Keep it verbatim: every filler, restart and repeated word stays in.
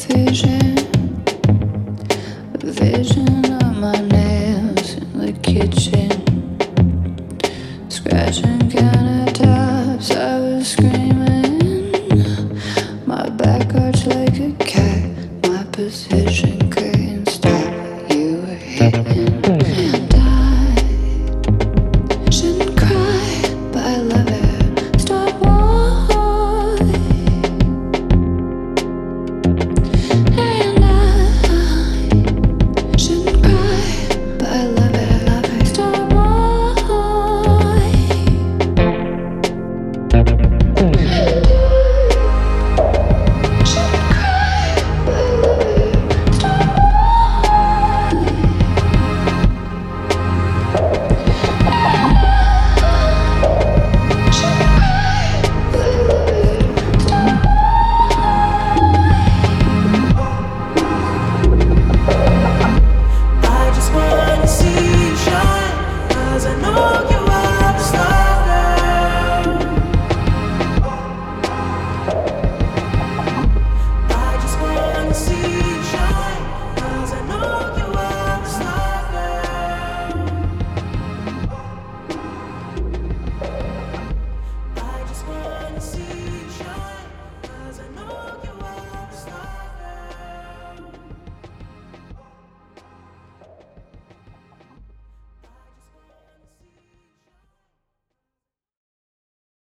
vision, a vision of my nails in the kitchen, scratching countertops. I was screaming, my back arched like a cat. My position couldn't stop. You were hitting.